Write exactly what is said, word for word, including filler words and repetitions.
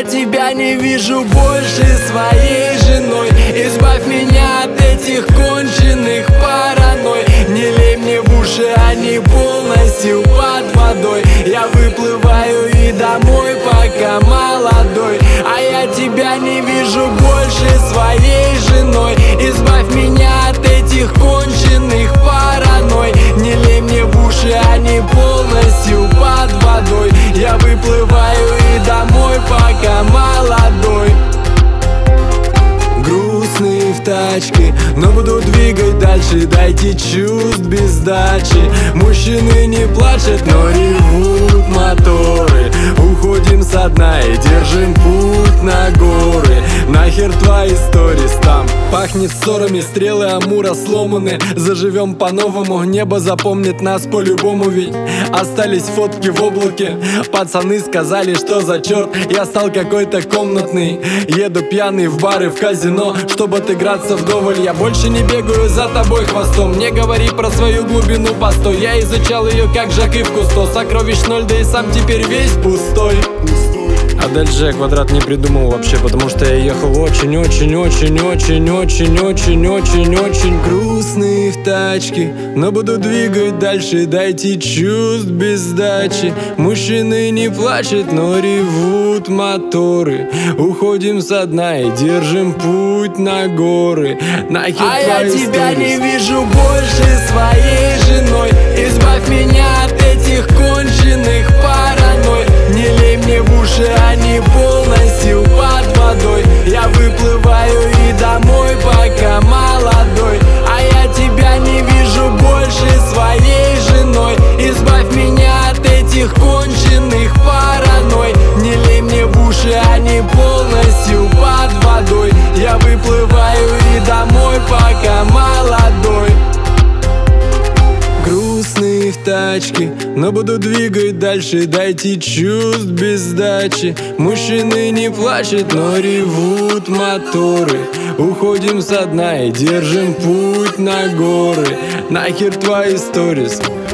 тебя не вижу больше своей женой. Избавь меня от этих конченых паранойй. Не лей мне в уши, они полностью под водой. Я выплываю и домой, пока молодой. А я тебя не вижу больше своей женой. Избавь меня от этих конченых паранойй. Не лей мне в уши, они полностью под водой. Я выплываю и домой, пока молодой. Грустный в тачке, но буду двигать дальше. Дайте чувств без сдачи. Мужчины не плачут, но ревут моторы. Уходим со дна и держим путь на горы. Нахер твои сторис, там пахнет ссорами, стрелы Амура сломаны. Заживем по-новому, небо запомнит нас по-любому. Ведь остались фотки в облаке. Пацаны сказали, что за черт, я стал какой-то комнатный. Еду пьяный в бары, в казино, чтобы отыграться вдоволь. Я больше не бегаю за тобой хвостом. Не говори про свою глубину, постой. Я изучал ее как Жак Ив Кусто. Сокровищ ноль, да и сам теперь весь пустой. А дальше я квадрат не придумал вообще, потому что я ехал очень-очень-очень-очень-очень-очень-очень-очень грустный в тачке, но буду двигать дальше. Дайте чувств без сдачи. Мужчины не плачут, но ревут моторы. Уходим со дна и держим путь на горы. Нахер а я тебя сторис. Не вижу больше своей женой. Избавь меня от этих конченых паранойй. Не лей мне в уши, они полностью под водой. Я выплываю и домой, пока молодой. А я тебя не вижу больше своей женой. Избавь меня от этих конченых паранойй. Не лей мне в уши, они полностью под водой. Я выплываю и домой, пока молодой. Грустный в тачке, но буду двигать дальше. Дайте чувств без сдачи. Мужчины не плачут, но ревут моторы. Уходим со дна и держим путь на горы. Нахер твои сторис.